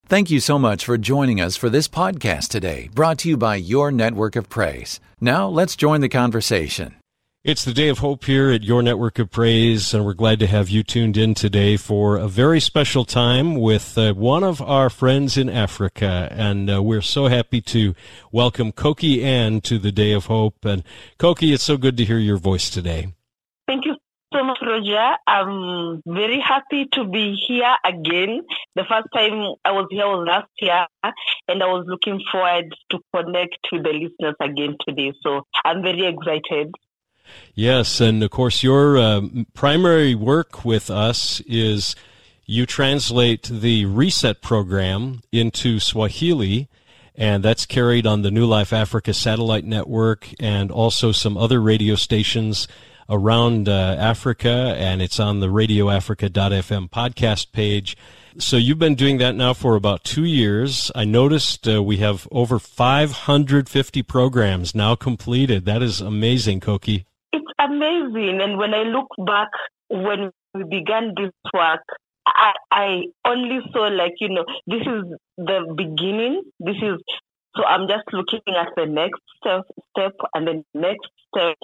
Thank you so much for joining us for this podcast today, brought to you by Your Network of Praise. Now, let's join the conversation. It's the Day of Hope here at Your Network of Praise, and we're glad to have you tuned in today for a very special time with one of our friends in Africa. And we're so happy to welcome Koki Ann to the Day of Hope. And Koki, it's so good to hear your voice today. Thank you so much, Roger. I'm very happy to be here again. The first time I was here was last year, and I was looking forward to connect with the listeners again today. So I'm very excited. Yes, and of course your primary work with us is you translate the Reset program into Swahili, and that's carried on the New Life Africa satellite network and also some other radio stations around Africa, and it's on the radioafrica.fm podcast page. So you've been doing that now for about 2 years. I noticed we have over 550 programs now completed. That is amazing, Koki. It's amazing. And when I look back, when we began this work, I only saw this is the beginning. So I'm just looking at the next step and the next step.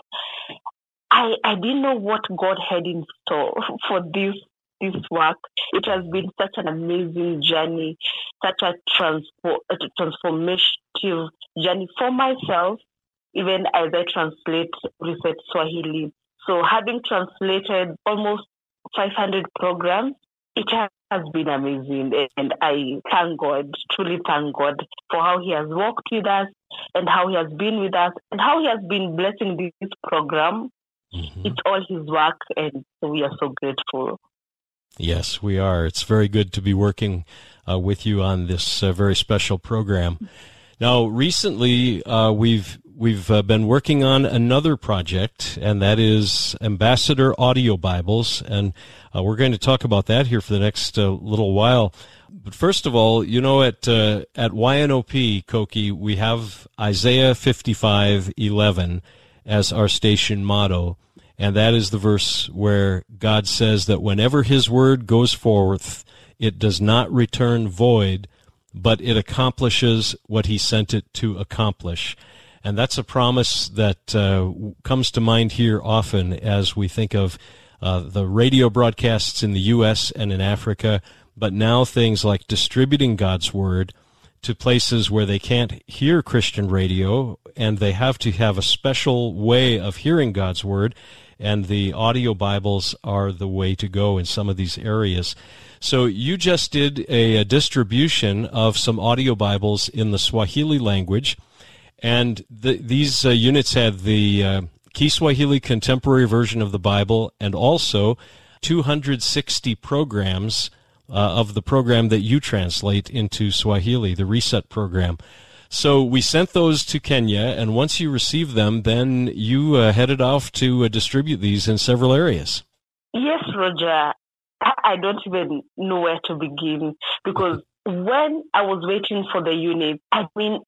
I didn't know what God had in store for this work. It has been such an amazing journey, such a transformative journey for myself, even as I translate Reset Swahili. So having translated almost 500 programs, it has been amazing. And I thank God, truly thank God for how He has walked with us and how He has been with us and how He has been blessing this program. Mm-hmm. It's all His work, and we are so grateful. Yes, we are. It's very good to be working with you on this very special program. Now, recently, we've been working on another project, and that is Ambassador Audio Bibles, and we're going to talk about that here for the next little while. But first of all, at YNOP, Koki, we have Isaiah 55:11 as our station motto, and that is the verse where God says that whenever His word goes forth, it does not return void, but it accomplishes what He sent it to accomplish. And that's a promise that comes to mind here often as we think of the radio broadcasts in the U.S. and in Africa, but now things like distributing God's Word to places where they can't hear Christian radio, and they have to have a special way of hearing God's Word, and the audio Bibles are the way to go in some of these areas. So you just did a distribution of some audio Bibles in the Swahili language, and these units had the Kiswahili Contemporary Version of the Bible and also 260 programs of the program that you translate into Swahili, the Reset program. So we sent those to Kenya, and once you received them, then you headed off to distribute these in several areas. Yes, Roger. I don't even know where to begin, because when I was waiting for the unit, I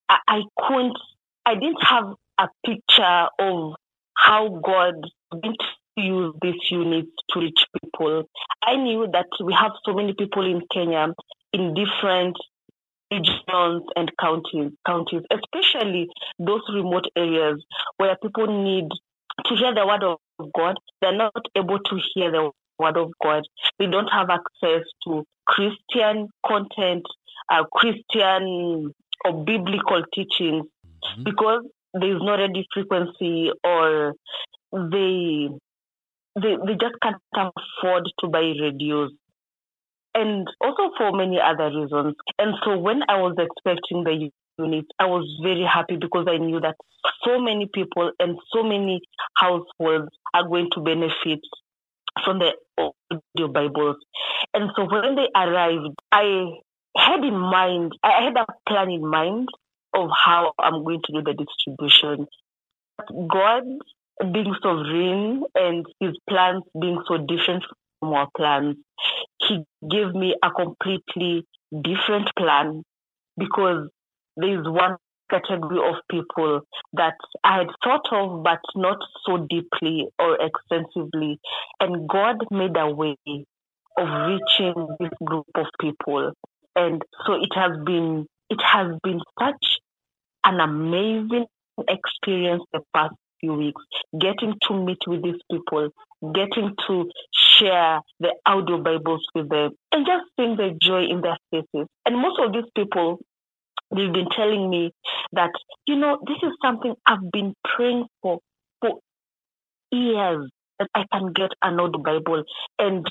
didn't have a picture of how God went to use these units to reach people. I knew that we have so many people in Kenya in different regions and counties, especially those remote areas where people need to hear the word of God. They're not able to hear the word of God. They don't have access to Christian content, Christian or biblical teachings, because there is no radio frequency, or they just can't afford to buy radios, and also for many other reasons. And so when I was expecting the unit, I was very happy because I knew that so many people and so many households are going to benefit from the audio Bibles. And so when they arrived, I had a plan in mind of how I'm going to do the distribution. God being sovereign and His plans being so different from our plans, He gave me a completely different plan, because there is one category of people that I had thought of, but not so deeply or extensively. And God made a way of reaching this group of people. And so it has been such an amazing experience the past few weeks, getting to meet with these people, getting to share the audio Bibles with them, and just seeing the joy in their faces. And most of these people, they've been telling me that, this is something I've been praying for years, that I can get an audio Bible. And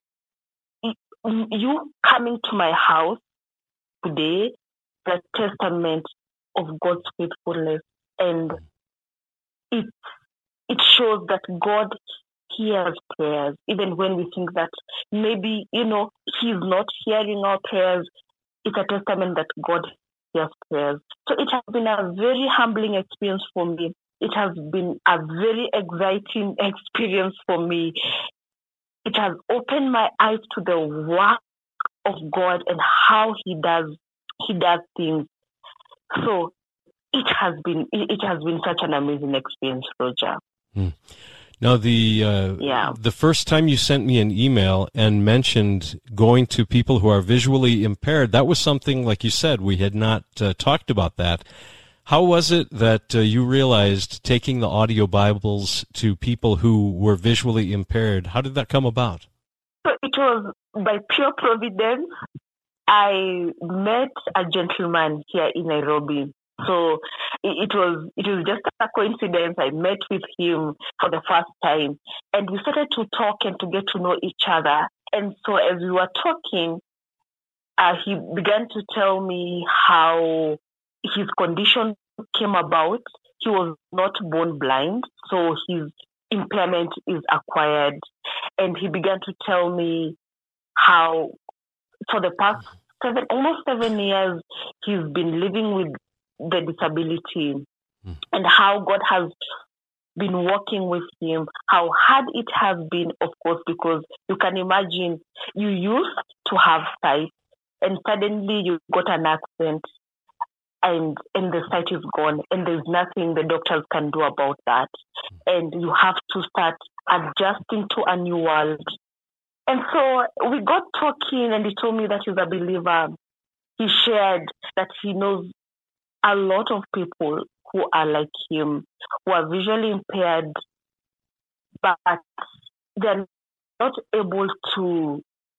you coming to my house today, the testament of God's faithfulness. And it shows that God hears prayers, even when we think that maybe, He's not hearing our prayers. It's a testament that God hears prayers. So it has been a very humbling experience for me. It has been a very exciting experience for me. It has opened my eyes to the work of God and how He does things. So it has been such an amazing experience, Roger. Now, the first time you sent me an email and mentioned going to people who are visually impaired, that was something, like you said, we had not talked about that. How was it that you realized taking the audio Bibles to people who were visually impaired? How did that come about? So it was by pure providence. I met a gentleman here in Nairobi. So it was just a coincidence. I met with him for the first time, and we started to talk and to get to know each other. And so as we were talking, he began to tell me how his condition came about. He was not born blind, so his impairment is acquired. And he began to tell me how for the past almost 7 years, he's been living with the disability, and how God has been working with him, how hard it has been, of course, because you can imagine you used to have sight and suddenly you got an accident and the sight is gone and there's nothing the doctors can do about that. And you have to start adjusting to a new world. And so we got talking, and he told me that he's a believer. He shared that he knows a lot of people who are like him, who are visually impaired, but they're not able to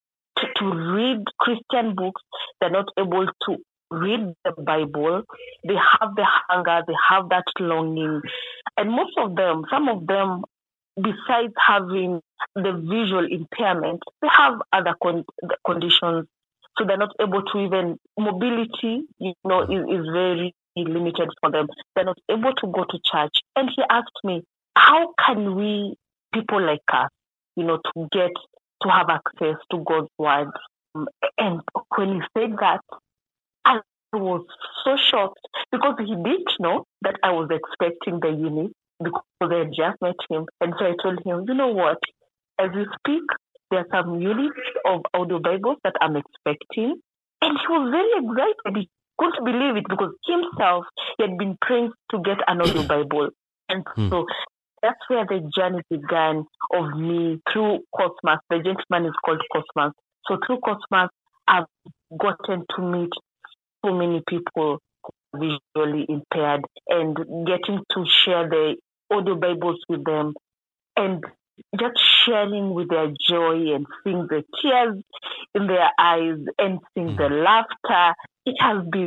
read Christian books. They're not able to read the Bible. They have the hunger, they have that longing. And some of them, besides having the visual impairment, they have other conditions. So they're not able to even, mobility, is very limited for them. They're not able to go to church. And he asked me, how can we, people like us, to get to have access to God's word? And when he said that, I was so shocked because he didn't know that I was expecting the unit because I had just met him. And so I told him, you know what, as we speak, there are some units of audio Bibles that I'm expecting. And he was very excited. He couldn't believe it because himself, he had been praying to get an audio Bible. And so that's where the journey began of me through Cosmas. The gentleman is called Cosmas. So through Cosmas, I've gotten to meet so many people visually impaired and getting to share the audio Bibles with them and just sharing with their joy and seeing the tears in their eyes and seeing the laughter. It has been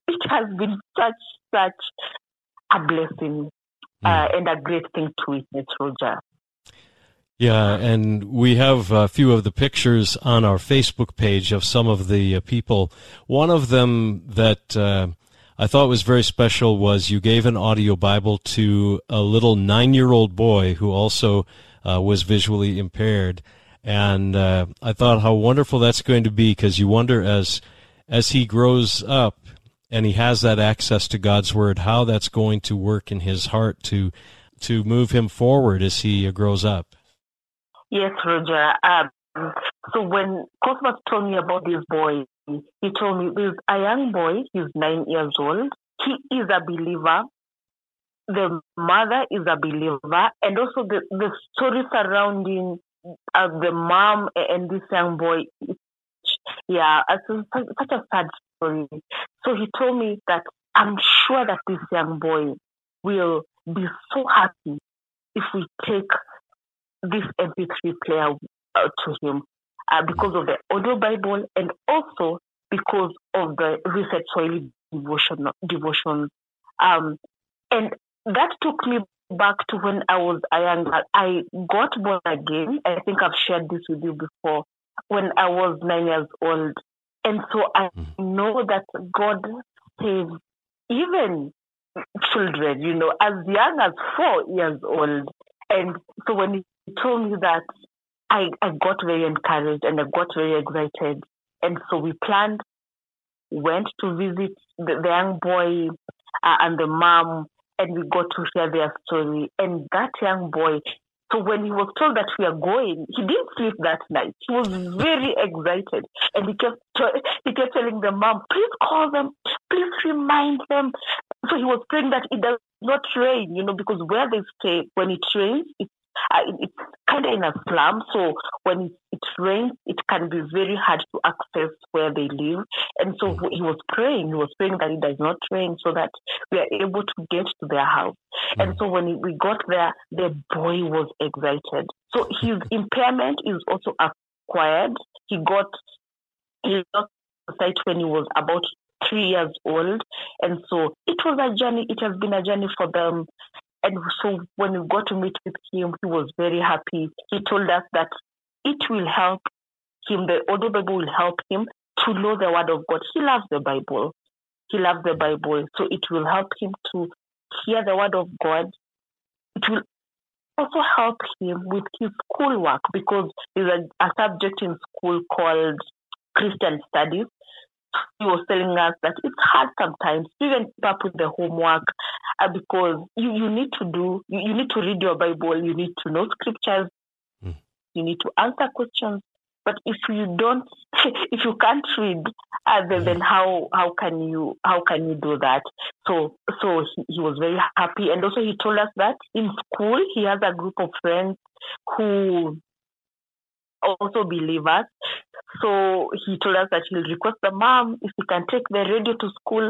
such a blessing and a great thing to witness, Roger. Yeah, and we have a few of the pictures on our Facebook page of some of the people. One of them that I thought was very special was you gave an audio Bible to a little 9-year-old boy who also was visually impaired. And I thought how wonderful that's going to be, because you wonder as he grows up and he has that access to God's Word, how that's going to work in his heart to move him forward as he grows up. Yes, Roger. So when Cosmas told me about this boy, he told me there's a young boy, he's 9 years old. He is a believer. The mother is a believer. And also the story surrounding the mom and this young boy, Yeah, such a sad story. So he told me that I'm sure that this young boy will be so happy if we take this MP3 player to him because of the audio Bible and also because of the Reset Swahili devotion. And that took me back to when I was a young girl. I got born again. I think I've shared this with you before. When I was 9 years old. And so I know that God saves even children, as young as 4 years old. And so when he told me that, I got very encouraged and I got very excited. And so we planned, went to visit the young boy and the mom, and we got to hear their story. And that young boy, so when he was told that we are going, he didn't sleep that night. He was very excited. And he kept telling the mom, please call them, please remind them. So he was praying that it does not rain, because where they stay, when it rains, it's kind of in a slum. So when it rains, it can be very hard to access where they live. And so he was praying that it does not rain so that we are able to get to their house. And so when we got there, the boy was excited. So his impairment is also acquired. He lost sight when he was about 3 years old. And so it was a journey. It has been a journey for them. And so when we got to meet with him, he was very happy. He told us that it will help him, the audio Bible will help him to know the word of God. He loves the Bible. So it will help him to hear the word of God. It will also help him with his schoolwork because there's a subject in school called Christian Studies. He was telling us that it's hard sometimes to even keep up with the homework because you need to read your Bible, you need to know scriptures, you need to answer questions. But if you can't read, then how can you do that? So he was very happy, and also he told us that in school he has a group of friends who also believers. So he told us that he'll request the mom if he can take the radio to school,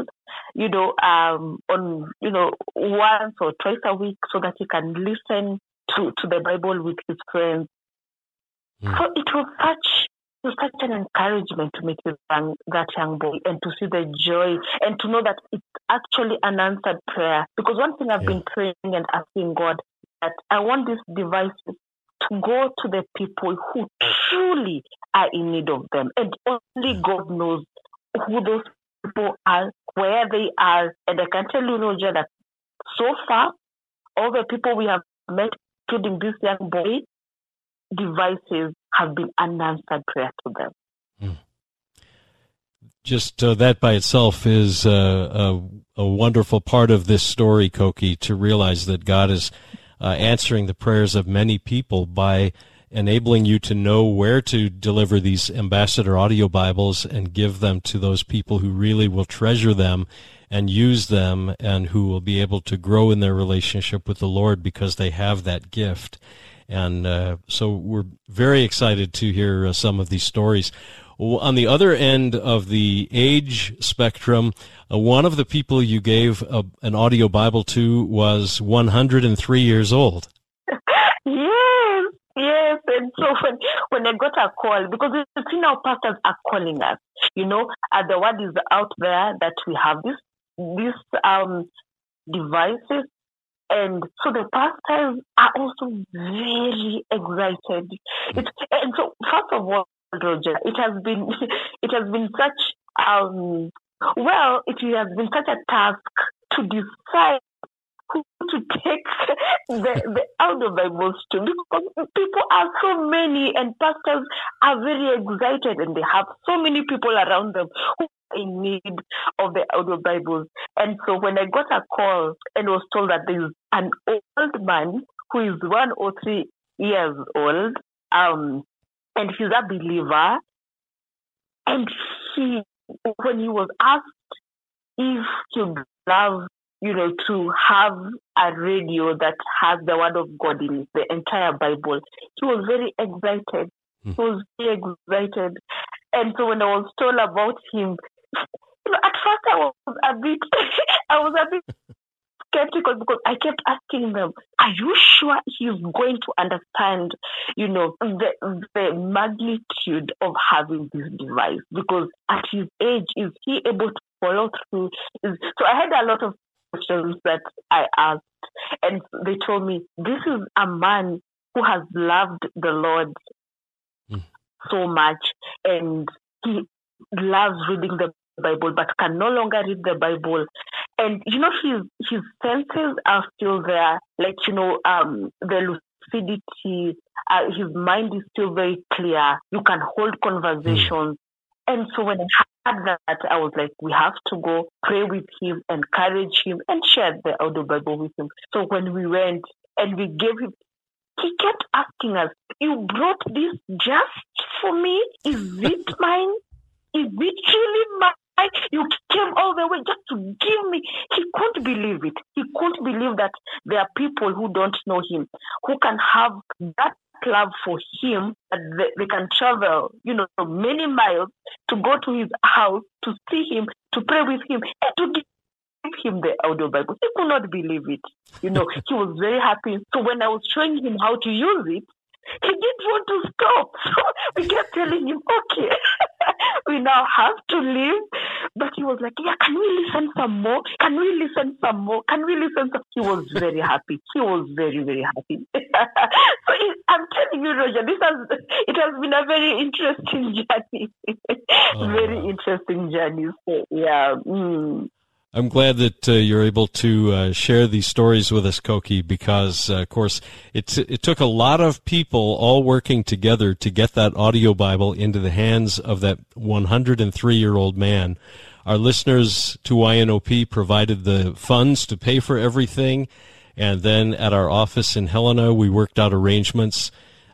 on once or twice a week, so that he can listen to the Bible with his friends. So it was such an encouragement to meet with that young boy and to see the joy and to know that it's actually an answered prayer. Because one thing I've been praying and asking God that I want these devices to go to the people who truly are in need of them. And only God knows who those people are, where they are. And I can tell you, Roger, that so far, all the people we have met, including this young boy, devices have been an answered prayer to them. Just that by itself is a wonderful part of this story, Koki, to realize that God is answering the prayers of many people by enabling you to know where to deliver these Ambassador Audio Bibles and give them to those people who really will treasure them and use them and who will be able to grow in their relationship with the Lord because they have that gift. And so we're very excited to hear some of these stories. On the other end of the age spectrum, one of the people you gave an audio Bible to was 103 years old. Yes. And so when I got a call, because our pastors are calling us, the word is out there that we have these devices. And so the pastors are also very excited. And so first of all, Roger, it has been such it has been such a task to decide who to take the audio Bibles to, because people are so many and pastors are very excited and they have so many people around them who are in need of the audio Bibles. And so when I got a call and was told that there is an old man who is 103 years old, and he's a believer, and when he was asked if he would love, to have a radio that has the word of God in it, the entire Bible, he was very excited. He was very excited. And so when I was told about him, at first I was a bit skeptical because I kept asking them, are you sure he's going to understand, the magnitude of having this device? Because at his age, is he able to follow through? So I had a lot of questions that I asked, and they told me, this is a man who has loved the Lord so much, and he loves reading the Bible, but can no longer read the Bible. And, his senses are still there, the lucidity, his mind is still very clear. You can hold conversations. And so when I had that, I was like, we have to go pray with him, encourage him, and share the audio Bible with him. So when we went and we gave him, he kept asking us, you brought this just for me? Is it mine? Is it really mine? You came all the way just to give me. He couldn't believe it. He couldn't believe that there are people who don't know him, who can have that love for him, that they can travel, many miles to go to his house, to see him, to pray with him, and to give him the audio Bible. He could not believe it. He was very happy. So when I was showing him how to use it, he didn't want to stop. So we kept telling him, okay, we now have to leave. But he was like, yeah, can we listen some more? Can we listen some more? Can we listen some? He was very happy. He was very, very happy. So I'm telling you, Roger, it has been a very interesting journey. Very interesting journey. So, yeah. I'm glad that you're able to share these stories with us, Koki, because, of course, it took a lot of people all working together to get that audio Bible into the hands of that 103-year-old man. Our listeners to YNOP provided the funds to pay for everything, and then at our office in Helena, we worked out arrangements.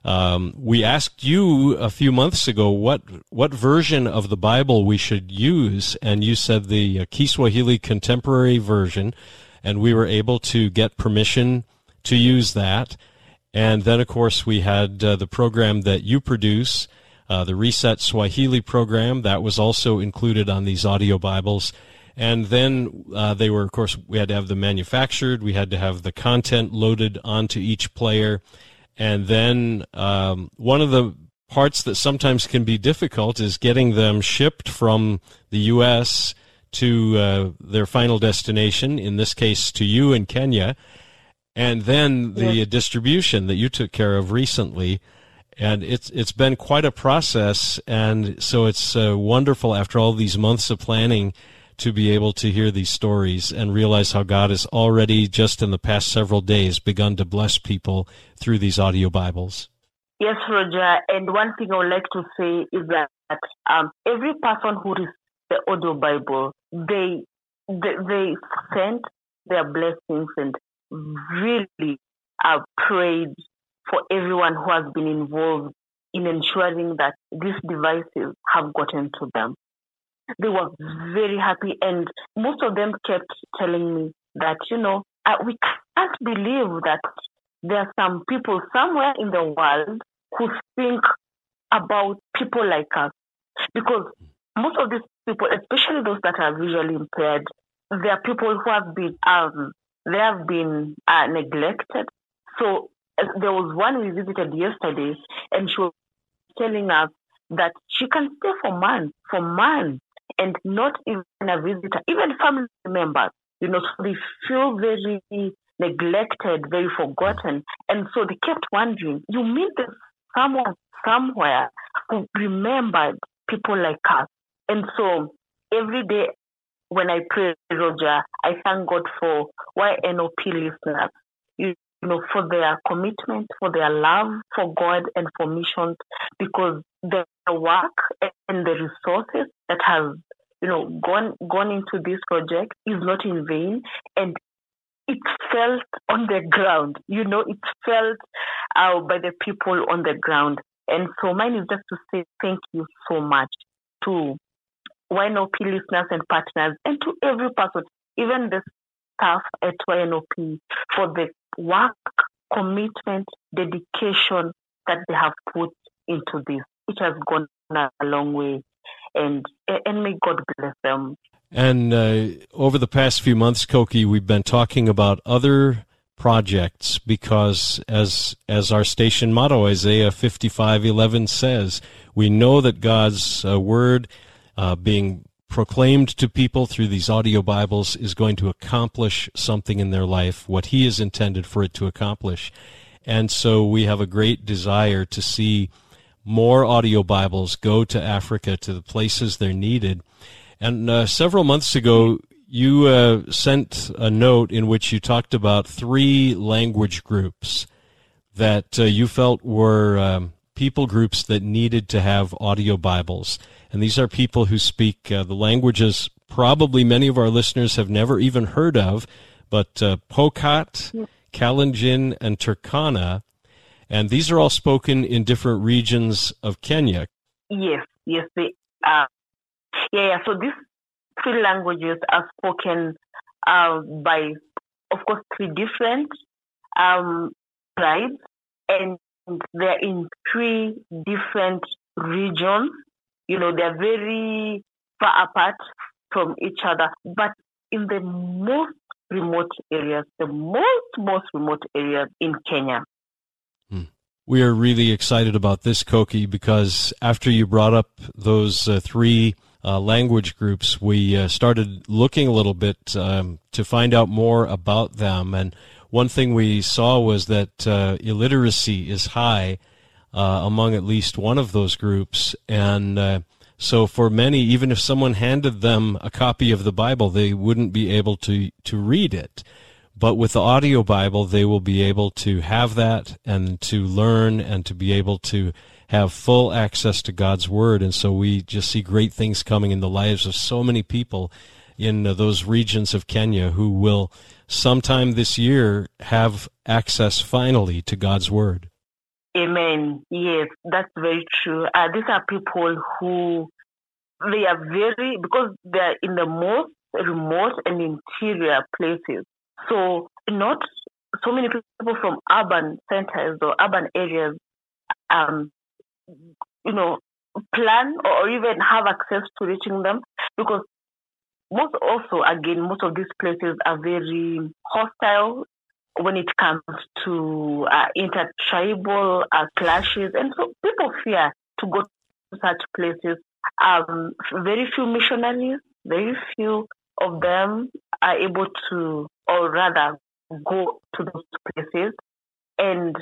We asked you a few months ago what version of the Bible we should use, and you said the Kiswahili Contemporary Version, and we were able to get permission to use that. And then, of course, we had the program that you produce, the Reset Swahili program, that was also included on these audio Bibles. And then they were, of course, we had to have them manufactured, we had to have the content loaded onto each player. And then one of the parts that sometimes can be difficult is getting them shipped from the U.S. to their final destination, in this case to you in Kenya, and then the distribution that you took care of recently. And it's been quite a process, and so it's wonderful after all these months of planning to be able to hear these stories and realize how God has already, just in the past several days, begun to bless people through these audio Bibles. Yes, Roger. And one thing I would like to say is that every person who receives the audio Bible, they sent their blessings and really prayed for everyone who has been involved in ensuring that these devices have gotten to them. They were very happy, and most of them kept telling me that, we can't believe that there are some people somewhere in the world who think about people like us. Because most of these people, especially those that are visually impaired, they are people who have been neglected. So there was one we visited yesterday, and she was telling us that she can stay for months, and not even a visitor, even family members, so they feel very neglected, very forgotten. And so they kept wondering, you mean there's someone somewhere who remembered people like us? And so every day when I pray, Roger, I thank God for YNOP listeners, for their commitment, for their love for God and for missions, because the work and the resources that have, gone into this project is not in vain, and it's felt on the ground. It's felt by the people on the ground. And so mine is just to say thank you so much to YNOP listeners and partners, and to every person, even the staff at YNOP, for the work, commitment, dedication that they have put into this. It has gone a long way. and may God bless them. And over the past few months, Koki, we've been talking about other projects because, as our station motto, Isaiah 55:11 says, we know that God's word being proclaimed to people through these audio Bibles is going to accomplish something in their life, what He has intended for it to accomplish. And so we have a great desire to see more audio Bibles go to Africa, to the places they're needed. And several months ago, you sent a note in which you talked about 3 language groups that you felt were people groups that needed to have audio Bibles. And these are people who speak the languages probably many of our listeners have never even heard of, but Pokot, Kalenjin, and Turkana. And these are all spoken in different regions of Kenya. Yes, they are. So these 3 languages are spoken by, of course, 3 different tribes, and they're in 3 different regions. They're very far apart from each other, but in the most remote areas, the most remote areas in Kenya. We are really excited about this, Koki, because after you brought up those 3 language groups, we started looking a little bit to find out more about them. And one thing we saw was that illiteracy is high among at least one of those groups. And so for many, even if someone handed them a copy of the Bible, they wouldn't be able to read it. But with the audio Bible, they will be able to have that and to learn and to be able to have full access to God's Word. And so we just see great things coming in the lives of so many people in those regions of Kenya who will sometime this year have access finally to God's Word. Amen. Yes, that's very true. These are people who, they are because they're in the most remote and interior places. So not so many people from urban centers or urban areas, plan or even have access to reaching them, because most of these places are very hostile when it comes to intertribal clashes, and so people fear to go to such places. Very few missionaries, very few of them are able to, or rather, go to those places. And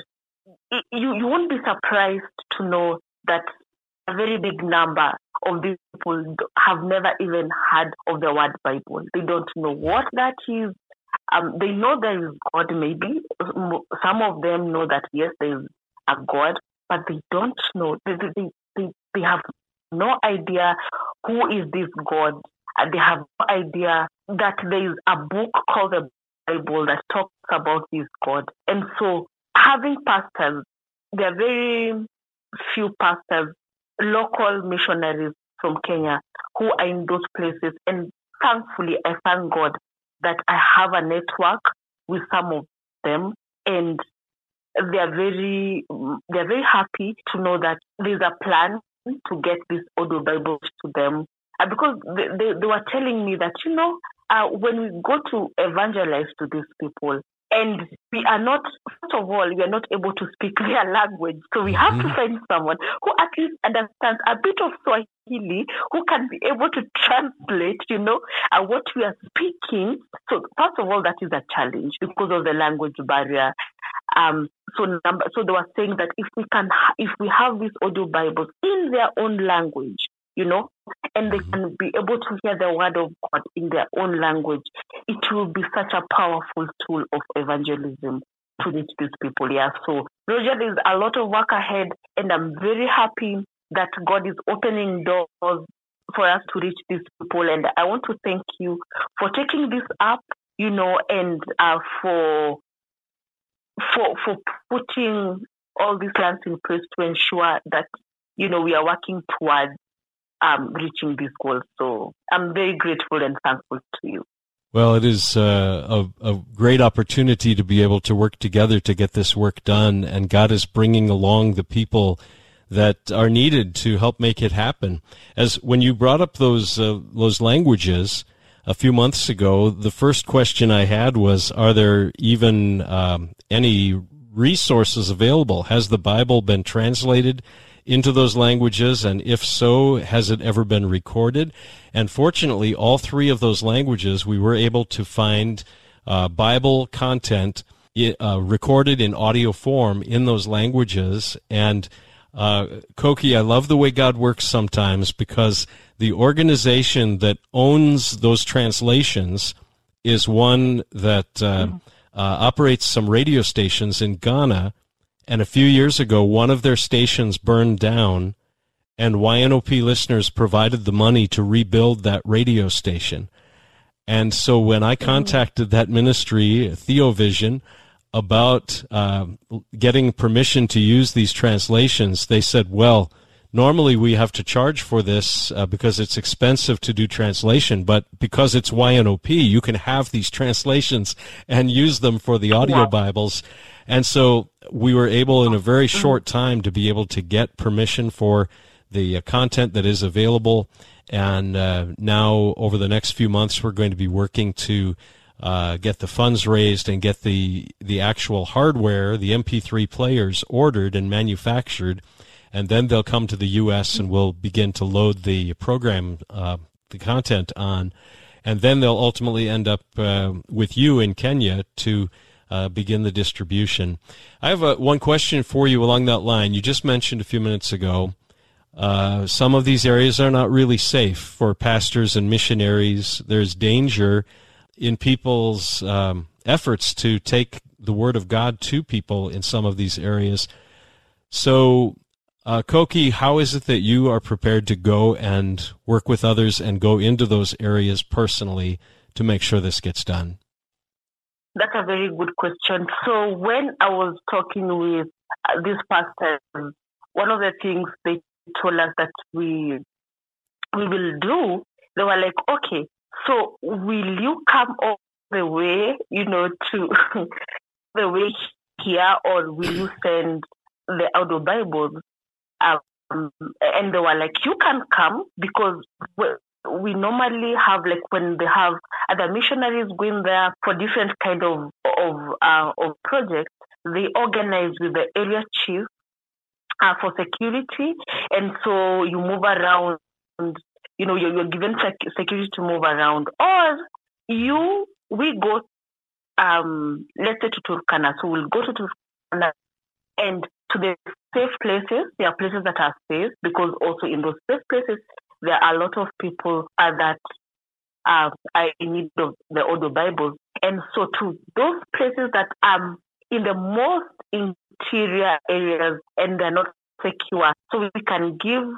you won't be surprised to know that a very big number of these people have never even heard of the word Bible. They don't know what that is. They know there is God, maybe. Some of them know that, yes, there is a God, but they don't know. They have no idea who is this God. They have no idea that there is a book called the Bible that talks about this God. And so having pastors, there are very few pastors, local missionaries from Kenya who are in those places. And thankfully, I thank God that I have a network with some of them, and they're very happy to know that there's a plan to get these audio Bibles to them. Because they were telling me that, when we go to evangelize to these people, and we are not able to speak their language. So we have to find someone who at least understands a bit of Swahili, who can be able to translate, what we are speaking. So first of all, that is a challenge because of the language barrier. So they were saying that if we have these audio Bibles in their own language, and they can be able to hear the word of God in their own language, it will be such a powerful tool of evangelism to reach these people. Yeah. So, Roger, there's a lot of work ahead, and I'm very happy that God is opening doors for us to reach these people. And I want to thank you for taking this up, and for putting all these plans in place to ensure that, we are working towards reaching these goals. So I'm very grateful and thankful to you. Well, it is a great opportunity to be able to work together to get this work done, and God is bringing along the people that are needed to help make it happen. As when you brought up those languages a few months ago, the first question I had was, are there even any resources available? Has the Bible been translated into those languages? And if so, has it ever been recorded? And fortunately, all three of those languages, we were able to find Bible content recorded in audio form in those languages. And Koki, I love the way God works sometimes, because the organization that owns those translations is one that operates some radio stations in Ghana. And a few years ago, one of their stations burned down, and YNOP listeners provided the money to rebuild that radio station. And so when I contacted that ministry, Theovision, about getting permission to use these translations, they said, well, normally we have to charge for this because it's expensive to do translation, but because it's YNOP, you can have these translations and use them for the audio Bibles. And so we were able in a very short time to be able to get permission for the content that is available. And now over the next few months, we're going to be working to get the funds raised and get the actual hardware, the MP3 players, ordered and manufactured. And then they'll come to the U.S. and we'll begin to load the program, the content on. And then they'll ultimately end up with you in Kenya to begin the distribution. I have one question for you along that line. You just mentioned a few minutes ago, some of these areas are not really safe for pastors and missionaries. There's danger in people's efforts to take the Word of God to people in some of these areas. So, Koki, how is it that you are prepared to go and work with others and go into those areas personally to make sure this gets done? That's a very good question. So when I was talking with these pastors, one of the things they told us that we will do, they were like, okay, so will you come all the way, to the way here, or will you send the audio Bibles? And they were like, you can come, because we normally have, like, when they have other missionaries going there for different kind of projects, they organize with the area chief for security, and so you move around. You're given security to move around, or we go, let's say to Turkana, so we'll go to Turkana, and to the safe places. There are places that are safe, because also in those safe places, there are a lot of people that are in need of the audio Bibles. And so to those places that are in the most interior areas and they're not secure, so we can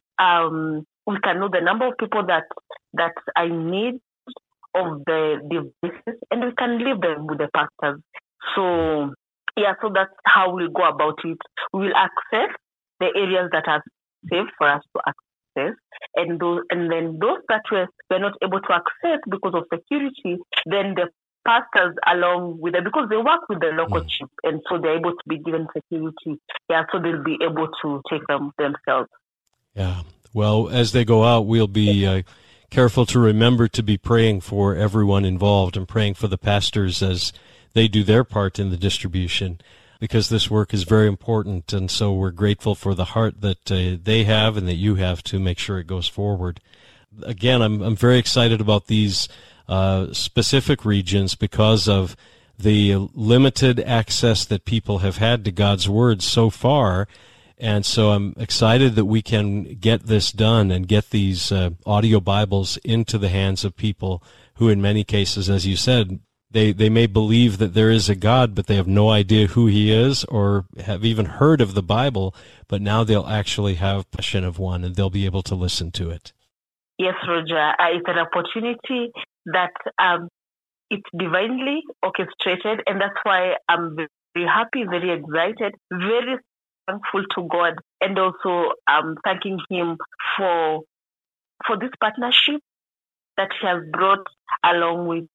we can know the number of people that are in need of the devices, and we can leave them with the pastors. So so that's how we'll go about it. We will access the areas that are safe for us to access, and then those that we're not able to access because of security, then the pastors along with them, because they work with the local chief, and so they're able to be given security. So they'll be able to take them themselves. Yeah. Well, as they go out, we'll be careful to remember to be praying for everyone involved and praying for the pastors as they do their part in the distribution, because this work is very important. And so we're grateful for the heart that they have and that you have to make sure it goes forward. Again, I'm very excited about these specific regions because of the limited access that people have had to God's Word so far. And so I'm excited that we can get this done and get these audio Bibles into the hands of people who, in many cases, as you said, they may believe that there is a God, but they have no idea who He is or have even heard of the Bible, but now they'll actually have possession of one and they'll be able to listen to it. Yes, Roger. It's an opportunity that it's divinely orchestrated, and that's why I'm very happy, very excited, very thankful to God, and also thanking Him for this partnership that He has brought along with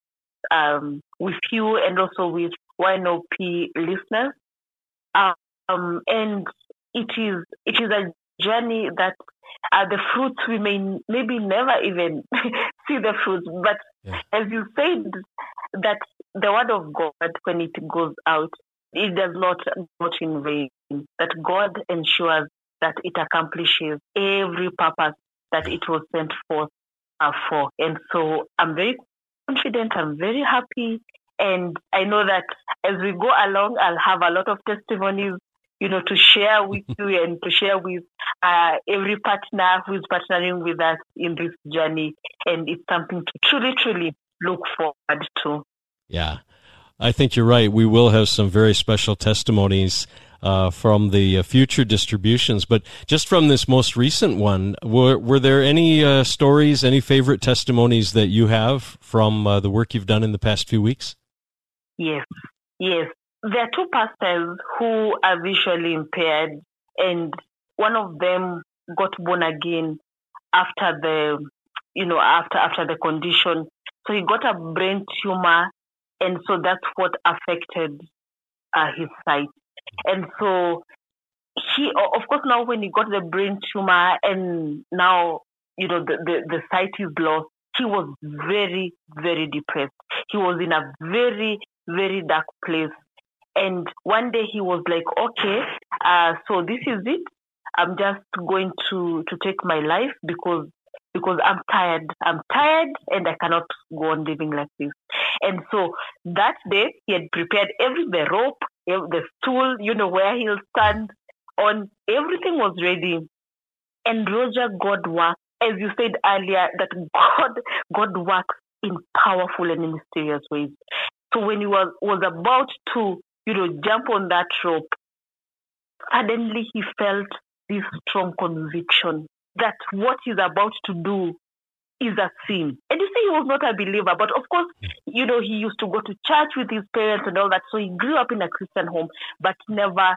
you and also with YNOP listeners. And it is a journey that the fruits we may maybe never even see the fruits. But as you said, that the word of God, when it goes out, it does not go in vain. That God ensures that it accomplishes every purpose that it was sent forth for. And so I'm very confident, I'm very happy, and I know that as we go along, I'll have a lot of testimonies, to share with you and to share with every partner who is partnering with us in this journey. And it's something to truly, truly look forward to. Yeah, I think you're right. We will have some very special testimonies from the future distributions. But just from this most recent one, were there any stories, any favorite testimonies that you have from the work you've done in the past few weeks? Yes. There are two pastors who are visually impaired, and one of them got born again after the condition. So he got a brain tumor, and so that's what affected his sight. And so he, of course, now when he got the brain tumor and now, the sight is lost, he was very, very depressed. He was in a very, very dark place. And one day he was like, okay, so this is it. I'm just going to take my life because I'm tired. I'm tired and I cannot go on living like this. And so that day he had prepared the rope, the stool, where he'll stand on. Everything was ready. And Roger, God works, as you said earlier, that God works in powerful and mysterious ways. So when he was about to, jump on that rope, suddenly he felt this strong conviction that what he's about to do is a sin. And you say he was not a believer, but of course, he used to go to church with his parents and all that. So he grew up in a Christian home, but never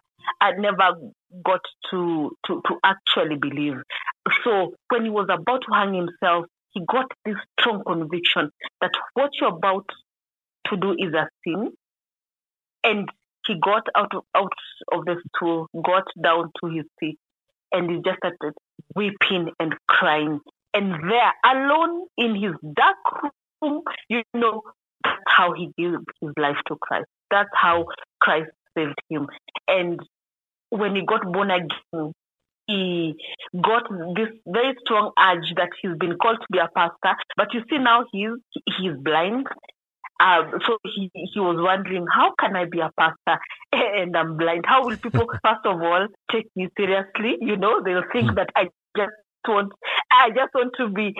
got to actually believe. So when he was about to hang himself, he got this strong conviction that what you're about to do is a sin. And he got out of the stool, got down to his seat, and he just started weeping and crying. And there, alone in his dark room, that's how he gave his life to Christ. That's how Christ saved him. And when he got born again, he got this very strong urge that he's been called to be a pastor. But you see now he's blind. So he was wondering, how can I be a pastor and I'm blind? How will people, first of all, take me seriously? They'll think that I just want to be,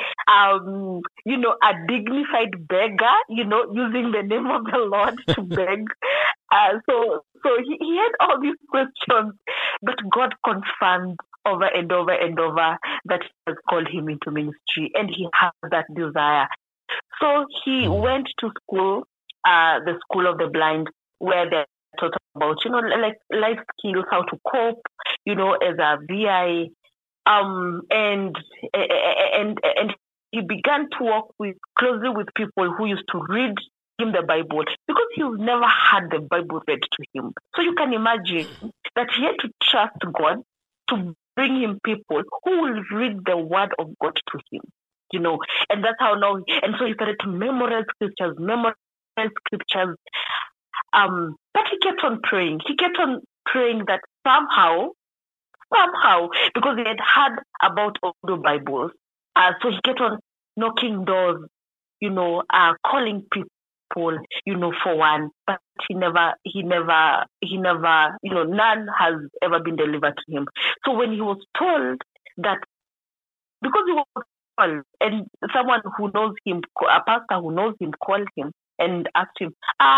a dignified beggar, using the name of the Lord to beg. So he had all these questions, but God confirmed over and over and over that he has called him into ministry, and he has that desire. So he went to school, the School of the Blind, where they taught about, like life skills, how to cope, as a VI. And he began to work closely with people who used to read him the Bible, because he never had the Bible read to him. So you can imagine that he had to trust God to bring him people who will read the word of God to him. And that's how now, and so he started to memorize scriptures. But he kept on praying. He kept on praying that somehow, because he had heard about audio Bibles, so he kept on knocking doors, calling people, for one, but he never, none has ever been delivered to him. So when he was told that, because he was called, and someone who knows him, a pastor who knows him, called him and asked him,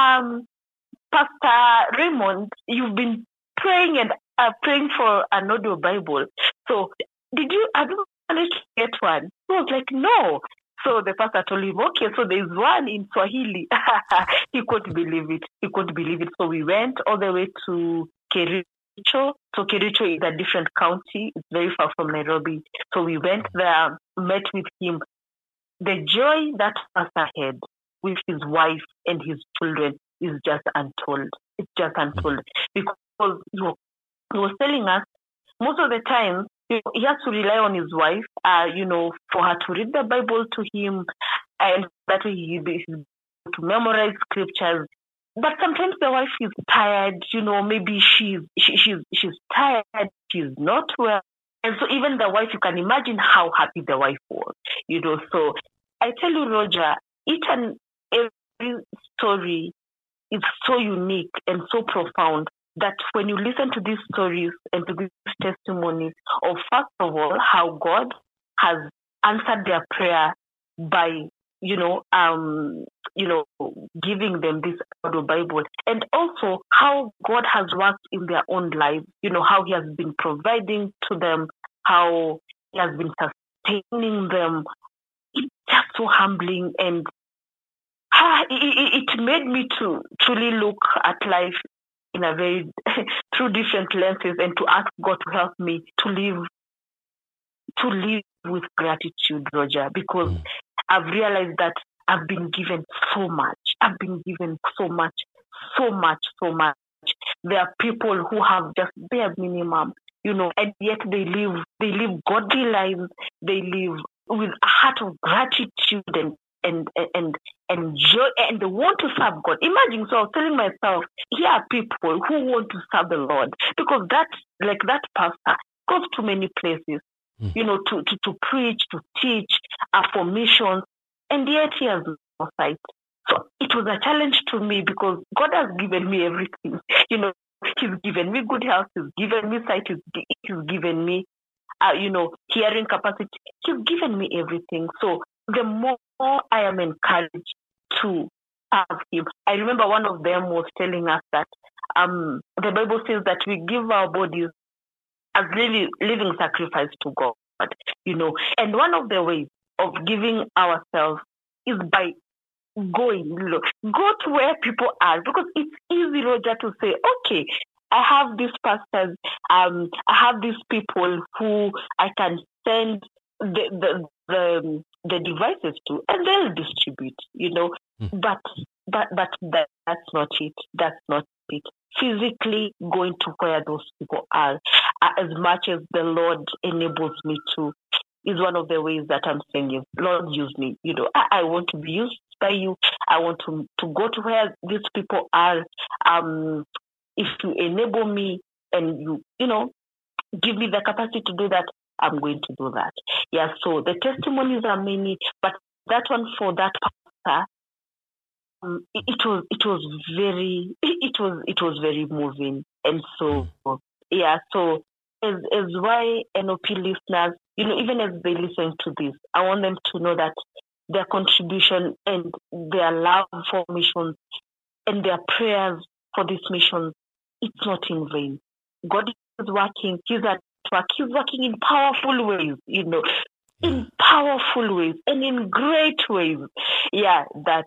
Pastor Raymond, you've been praying and praying for an audio Bible. So have you managed to get one? He was like, no. So the pastor told him, okay, so there's one in Swahili. He couldn't believe it. So we went all the way to Kericho. So Kericho is a different county. It's very far from Nairobi. So we went there, met with him. The joy that pastor had with his wife and his children is just untold. It's just untold. Because he was telling us, most of the time, he has to rely on his wife, for her to read the Bible to him, and that way he's able to memorize scriptures. But sometimes the wife is tired, maybe she's tired, she's not well. And so even the wife, you can imagine how happy the wife was, So I tell you, Roger, each and every story is so unique and so profound that when you listen to these stories and to these testimonies of, first of all, how God has answered their prayer by, giving them this audio Bible, and also how God has worked in their own lives, how he has been providing to them, how he has been sustaining them. It's just so humbling, and it made me to truly look at life in a very through different lenses, and to ask God to help me to live with gratitude, Roger, because I've realized that I've been given so much. I've been given so much. There are people who have just bare minimum, and yet they live godly lives. They live with a heart of gratitude and joy, and they want to serve God. Imagine, so I was telling myself, here are people who want to serve the Lord, because that pastor goes to many places, to preach, to teach, for missions, and yet he has no sight. So it was a challenge to me, because God has given me everything. He's given me good health, he's given me sight, he's given me, hearing capacity. He's given me everything. So the more I am encouraged to serve him. I remember one of them was telling us that the Bible says that we give our bodies as living sacrifice to God, and one of the ways of giving ourselves is by go to where people are, because it's easy, Roger, to say, okay, I have these pastors, I have these people who I can send the devices to, and they'll distribute, but that's not it. That's not it. Physically going to where those people are, as much as the Lord enables me to, is one of the ways that I'm saying, Lord, use me. I want to be used by you. I want to go to where these people are. If you enable me and you give me the capacity to do that, I'm going to do that. Yeah, so the testimonies are many, but that one for that pastor, it was very moving. And so, yeah, so as YNOP listeners, even as they listen to this, I want them to know that their contribution and their love for missions and their prayers for this mission, it's not in vain. God is working. He's at work. He's working in powerful ways, in powerful ways and in great ways. Yeah, that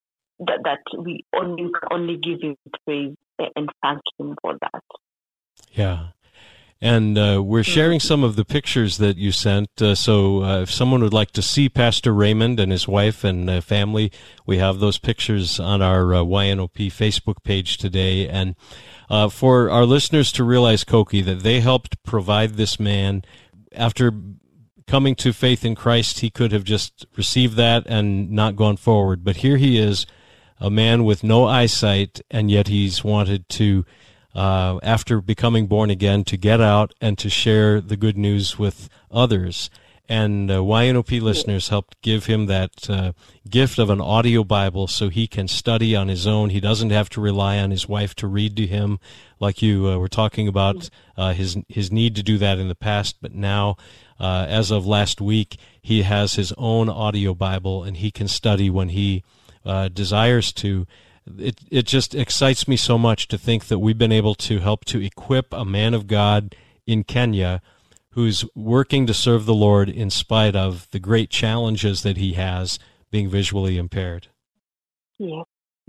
we only give him praise and thank him for that. Yeah. And we're sharing some of the pictures that you sent. So if someone would like to see Pastor Raymond and his wife and family, we have those pictures on our YNOP Facebook page today. And for our listeners to realize, Koki, that they helped provide this man. After coming to faith in Christ, he could have just received that and not gone forward. But here he is, a man with no eyesight, and yet he's wanted to, after becoming born again, to get out and to share the good news with others. And YNOP listeners helped give him that gift of an audio Bible so he can study on his own. He doesn't have to rely on his wife to read to him, like you were talking about his need to do that in the past. But now, as of last week, he has his own audio Bible, and he can study when he desires to. It just excites me so much to think that we've been able to help to equip a man of God in Kenya who's working to serve the Lord in spite of the great challenges that he has being visually impaired. Yes.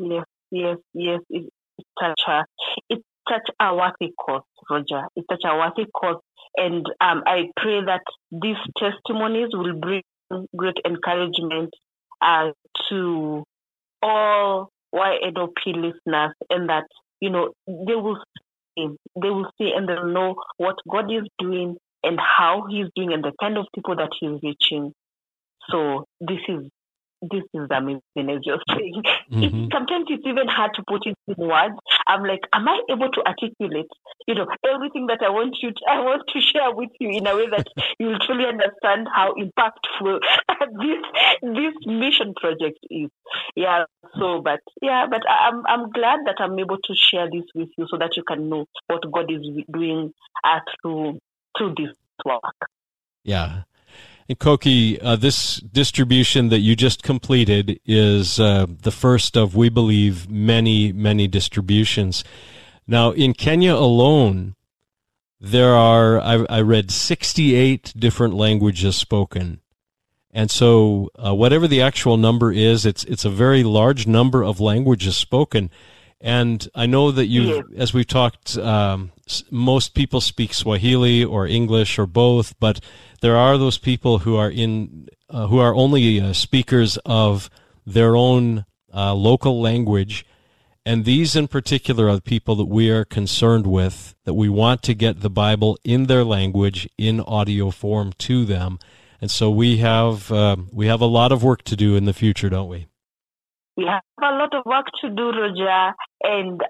It's such a worthy cause, Roger. It's such a worthy cause. And I pray that these testimonies will bring great encouragement to all YNOP listeners, and that, they will see and they'll know what God is doing and how he's doing and the kind of people that he's reaching. So this is amazing, as you're saying. Mm-hmm. Sometimes it's even hard to put it in words. I'm like, am I able to articulate, everything that I want to share with you in a way that you'll truly understand how impactful this mission project is. Yeah. So, but I'm glad that I'm able to share this with you so that you can know what God is doing through this work. Yeah. And Koki, this distribution that you just completed is the first of, we believe, many, many distributions. Now, in Kenya alone, there are, I read 68 different languages spoken. And so whatever the actual number is, it's a very large number of languages spoken. And I know that as we've talked, most people speak Swahili or English or both, but there are those people who are only speakers of their own local language, and these in particular are the people that we are concerned with, that we want to get the Bible in their language in audio form to them. And so we have a lot of work to do in the future, don't we? We have a lot of work to do, Roger, and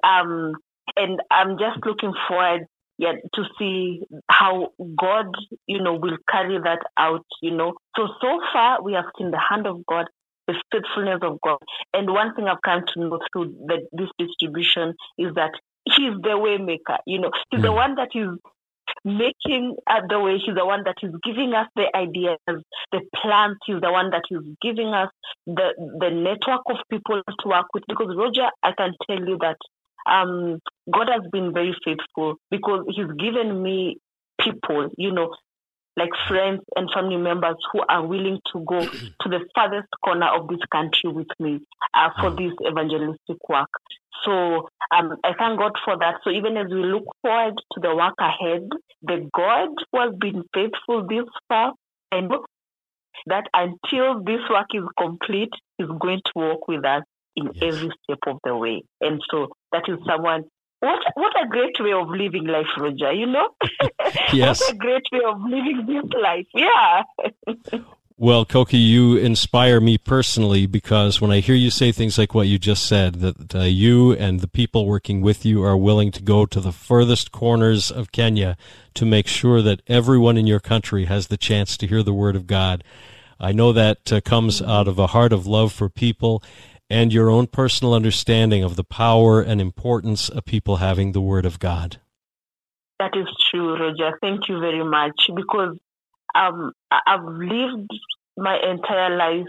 I'm just looking forward to see how God, will carry that out, So far, we have seen the hand of God, the faithfulness of God. And one thing I've come to know through this distribution is that He's the way maker, He's the one that is making the way. He's the one that is giving us the ideas, the plans. He's the one that is giving us the network of people to work with. Because, Roger, I can tell you that God has been very faithful, because He's given me people, like friends and family members who are willing to go to the farthest corner of this country with me for this evangelistic work. So I thank God for that. So even as we look forward to the work ahead, the God who has been faithful this far, I know that until this work is complete, is going to walk with us in every step of the way. And so that is someone. What a great way of living life, Roger, Yes. What a great way of living this life, yeah. Well, Koki, you inspire me personally, because when I hear you say things like what you just said, that you and the people working with you are willing to go to the furthest corners of Kenya to make sure that everyone in your country has the chance to hear the Word of God. I know that comes out of a heart of love for people and your own personal understanding of the power and importance of people having the Word of God. That is true, Roger. Thank you very much, because I've lived my entire life,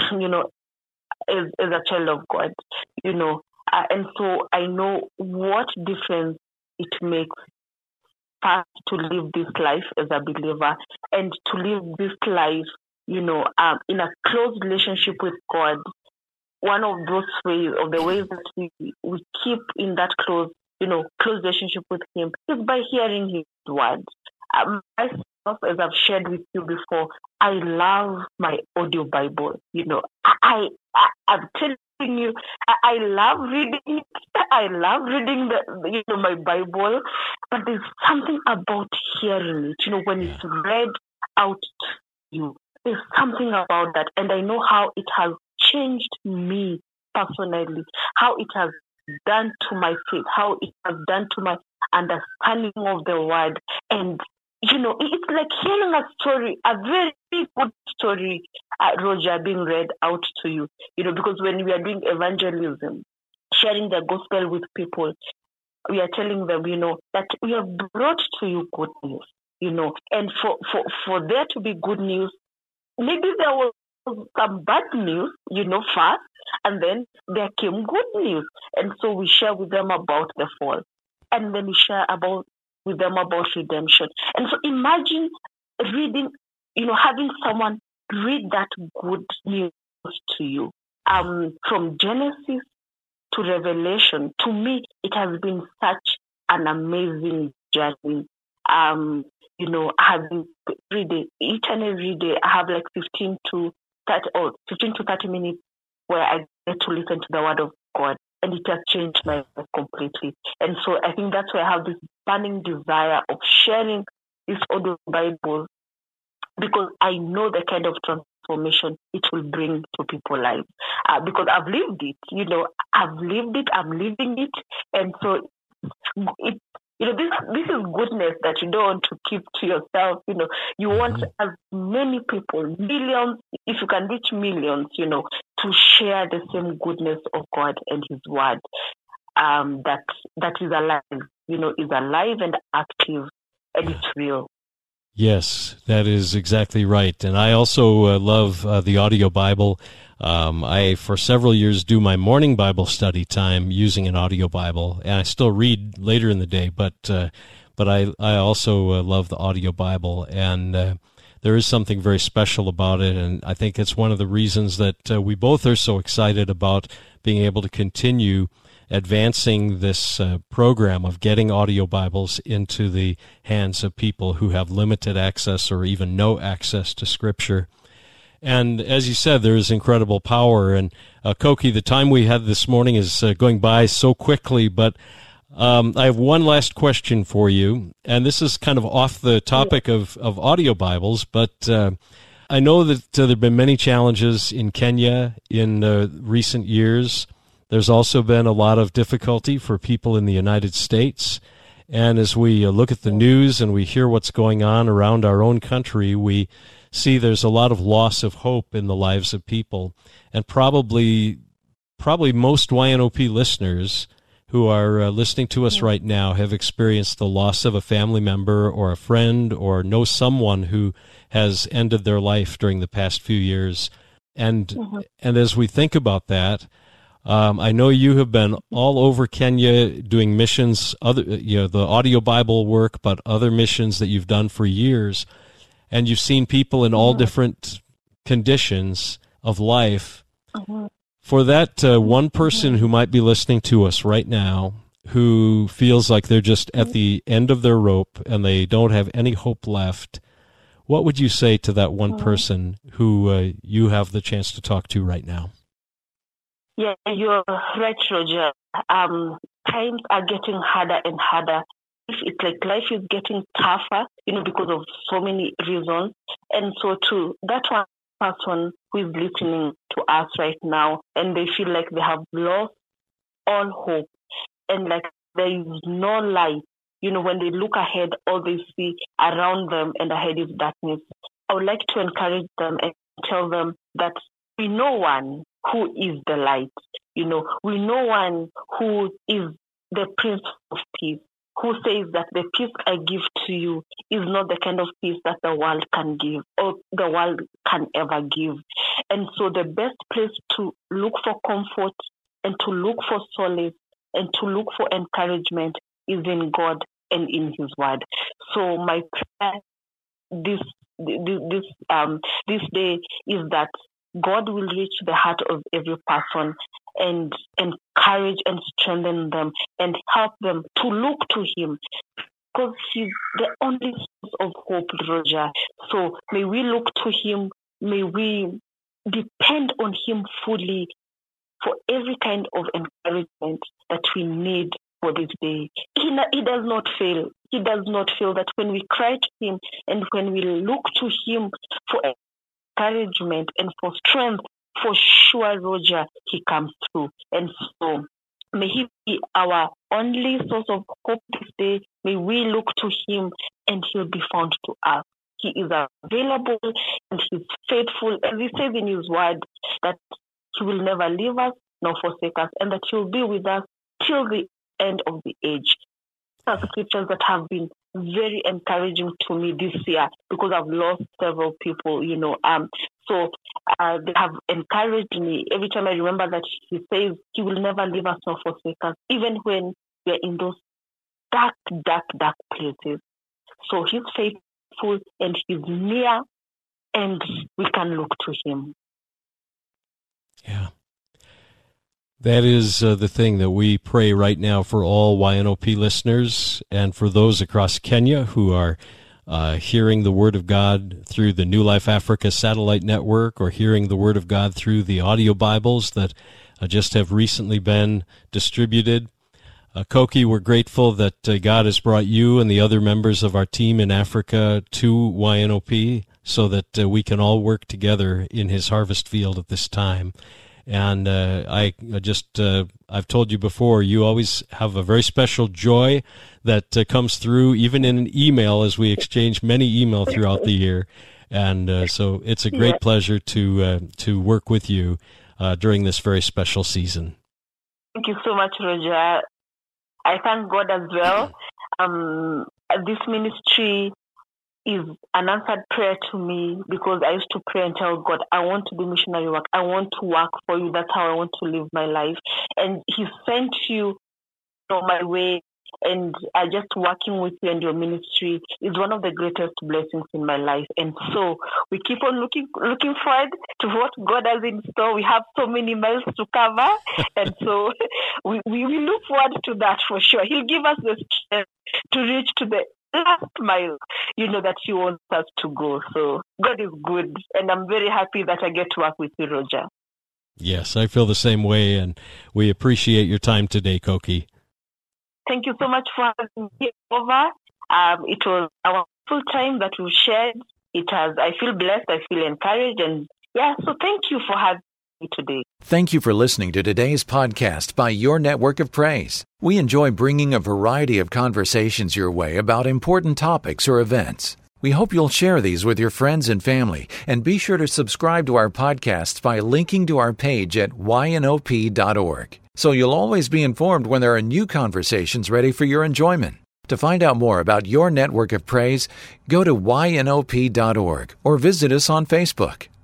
as a child of God, and so I know what difference it makes first to live this life as a believer, and to live this life, in a close relationship with God. One of those ways, of the ways that we keep in that close relationship with Him, is by hearing His word. Myself, as I've shared with you before, I love my audio Bible. I'm telling you, I love reading it. I love reading my Bible, but there's something about hearing it. When it's read out to you, there's something about that, and I know how it has changed me personally, how it has done to my faith, how it has done to my understanding of the word. And it's like hearing a story, a very good story, Roger, being read out to you, because when we are doing evangelism, sharing the gospel with people, we are telling them, that we have brought to you good news, and for there to be good news, maybe there was some bad news, first, and then there came good news. And so we share with them about the fall, and then we share with them about redemption. And so imagine reading, having someone read that good news to you. From Genesis to Revelation, to me, it has been such an amazing journey. Having each and every day, I have like 15 to 30 minutes where I get to listen to the Word of God, and it has changed my life completely. And so I think that's why I have this burning desire of sharing this audio Bible because I know the kind of transformation it will bring to people's lives. Because I've lived it, I've lived it, I'm living it. And so this is goodness that you don't want to keep to yourself. You want as many people, millions, if you can reach millions, to share the same goodness of God and His Word. That is alive, is alive and active, and it's real. Yes, that is exactly right. And I also love the audio Bible. I, for several years, do my morning Bible study time using an audio Bible, and I still read later in the day, but I also love the audio Bible, and there is something very special about it, and I think it's one of the reasons that we both are so excited about being able to continue advancing this program of getting audio Bibles into the hands of people who have limited access or even no access to Scripture. And as you said, there is incredible power. And Koki, the time we had this morning is going by so quickly, but I have one last question for you, and this is kind of off the topic of audio Bibles, but I know that there have been many challenges in Kenya in recent years. There's also been a lot of difficulty for people in the United States. And as we look at the news and we hear what's going on around our own country, we see there's a lot of loss of hope in the lives of people. And probably most YNOP listeners who are listening to us right now have experienced the loss of a family member or a friend or know someone who has ended their life during the past few years. And as we think about that, I know you have been all over Kenya doing missions, the audio Bible work, but other missions that you've done for years, and you've seen people in all different conditions of life. For that one person who might be listening to us right now, who feels like they're just at the end of their rope and they don't have any hope left, what would you say to that one person who you have the chance to talk to right now? Yeah, you're right, Roger. Times are getting harder and harder. It's like life is getting tougher, because of so many reasons. And so to that one person who is listening to us right now, and they feel like they have lost all hope, and like there is no light, when they look ahead, all they see around them and ahead is darkness. I would like to encourage them and tell them that we know one who is the light. We know one who is the Prince of Peace, who says that the peace I give to you is not the kind of peace that the world can give or the world can ever give. And so the best place to look for comfort and to look for solace and to look for encouragement is in God and in His Word. So my prayer this day is that God will reach the heart of every person and encourage and strengthen them and help them to look to Him, because He's the only source of hope, Roger. So may we look to Him, may we depend on Him fully for every kind of encouragement that we need for this day. He does not fail. He does not fail that when we cry to Him and when we look to Him for encouragement and for strength, for sure, Roger, He comes through. And so may He be our only source of hope this day. May we look to Him and He'll be found to us. He is available and He's faithful. And He says in His Word that He will never leave us nor forsake us, and that He'll be with us till the end of the age. Those are scriptures that have been very encouraging to me this year because I've lost several people, So they have encouraged me. Every time I remember that He says He will never leave us nor forsake us, even when we're in those dark, dark, dark places. So He's faithful and He's near, and we can look to Him. Yeah. That is the thing that we pray right now for all YNOP listeners and for those across Kenya who are hearing the Word of God through the New Life Africa satellite network or hearing the Word of God through the audio Bibles that just have recently been distributed. Koki, we're grateful that God has brought you and the other members of our team in Africa to YNOP so that we can all work together in his harvest field at this time. And I've told you before, you always have a very special joy that comes through, even in an email, as we exchange many email throughout the year. And so it's a great pleasure to work with you during this very special season. Thank you so much, Roger. I thank God as well. This ministry is an answered prayer to me because I used to pray and tell God, I want to do missionary work. I want to work for you. That's how I want to live my life. And he sent you on my way. And just working with you and your ministry is one of the greatest blessings in my life. And so we keep on looking forward to what God has in store. We have so many miles to cover. And so we look forward to that for sure. He'll give us the strength to reach to the last mile, that he wants us to go. So God is good. And I'm very happy that I get to work with you, Roger. Yes, I feel the same way. And we appreciate your time today, Koki. Thank you so much for having me over. It was our full time that we shared. I feel blessed, I feel encouraged, and so thank you for having me today. Thank you for listening to today's podcast by Your Network of Praise. We enjoy bringing a variety of conversations your way about important topics or events. We hope you'll share these with your friends and family, and be sure to subscribe to our podcasts by linking to our page at ynop.org. So you'll always be informed when there are new conversations ready for your enjoyment. To find out more about Your Network of Praise, go to ynop.org or visit us on Facebook.